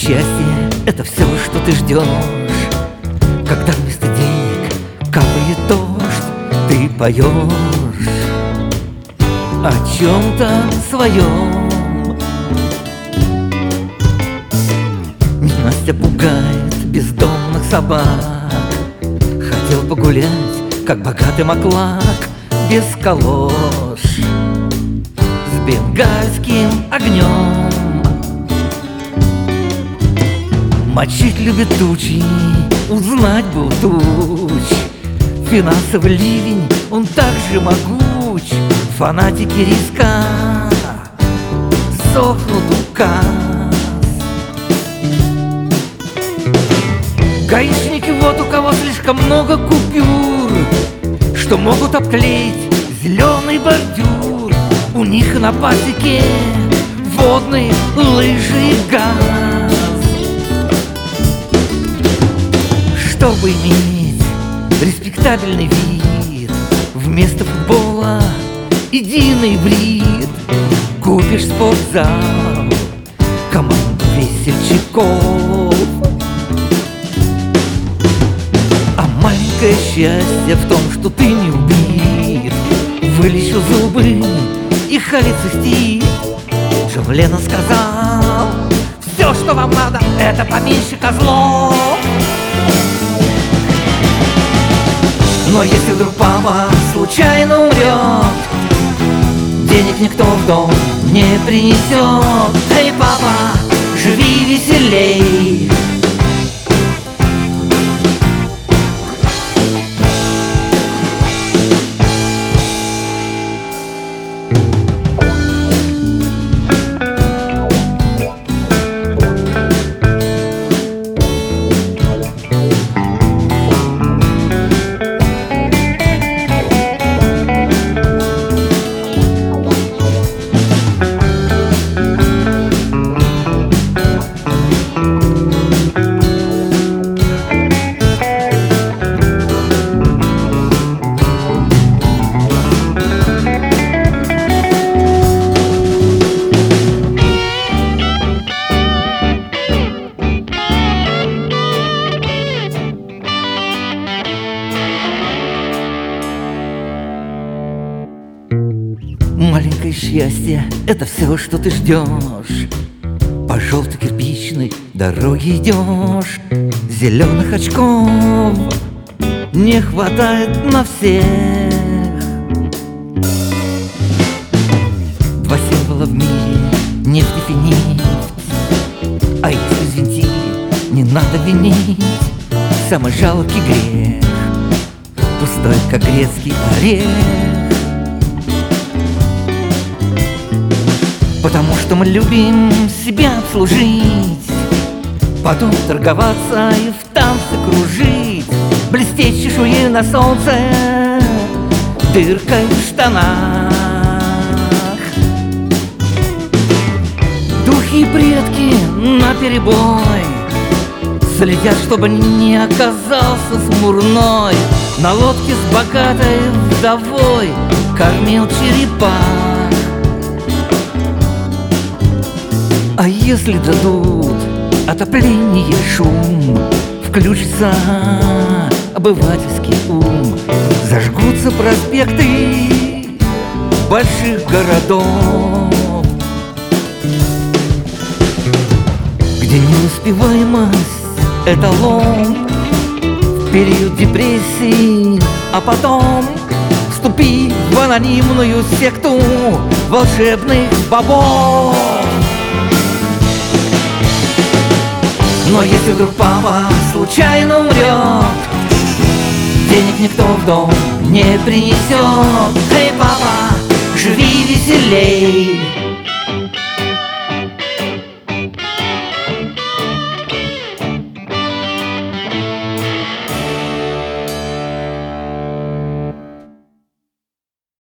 Счастье — это все, что ты ждешь, когда вместо денег капает дождь. Ты поешь о чем-то своем. Настя пугает бездомных собак. Хотел погулять, как богатый маклак, без калош, с бенгальским огнем. Мочить любит тучи, узнать бы у туч. Финансовый ливень, он так же могуч. Фанатики риска сохнут указ. Гаишники, вот у кого слишком много купюр, что могут обклеить зеленый бордюр. У них на пасеке водные лыжи и газ. Чтобы иметь респектабельный вид, вместо футбола иди на иврит. Купишь спортзал, команду весельчаков. А маленькое счастье в том, что ты не убит, вылечил зубы и холецистит. Джон Леннон сказал: все, что вам надо, это поменьше козлов. Но если вдруг папа случайно умрет, денег никто в дом не принесет. Эй, папа, живи веселей. Маленькое счастье — это все, что ты ждешь. По желтой кирпичной дороге идешь. Зеленых очков не хватает на всех. Два символа в мире — нефть и нефть. А если взвинтили, не надо винить. Самый жалкий грех — пустой, как грецкий орех. Потому что мы любим себя обслужить, потом торговаться и в танце кружить, блестеть чешуей на солнце, дыркой в штанах. Духи и предки наперебой следят, чтобы не оказался смурной. На лодке с богатой вдовой кормил черепах. А если дадут отопление, шум, включится обывательский ум, зажгутся проспекты больших городов, где неуспеваемость — эталон в период депрессии, а потом вступи в анонимную секту волшебных бобов. Но если вдруг папа случайно умрет, денег никто в дом не принесет. Эй, папа, живи веселей.